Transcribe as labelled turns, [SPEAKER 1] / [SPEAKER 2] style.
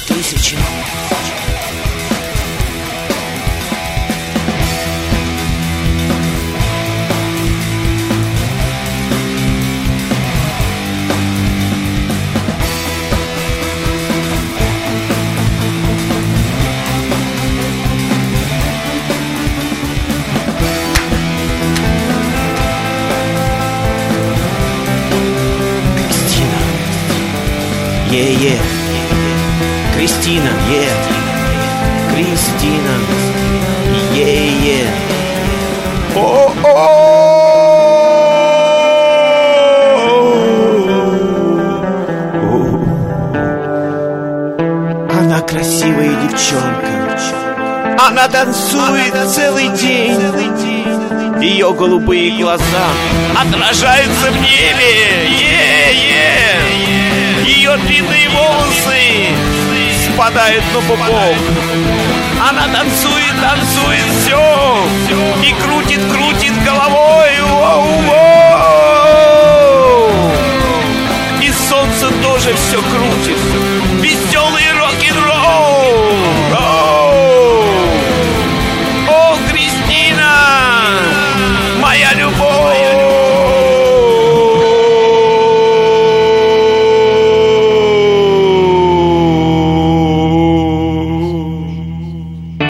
[SPEAKER 1] 2000. Е-е, Кристина, Кристина, е-е. Она красивая девчонка. Она танцует целый день. Ее голубые глаза отражаются в небе. Ее длинные волосы спадают на пупок. Она танцует все и крутит головою.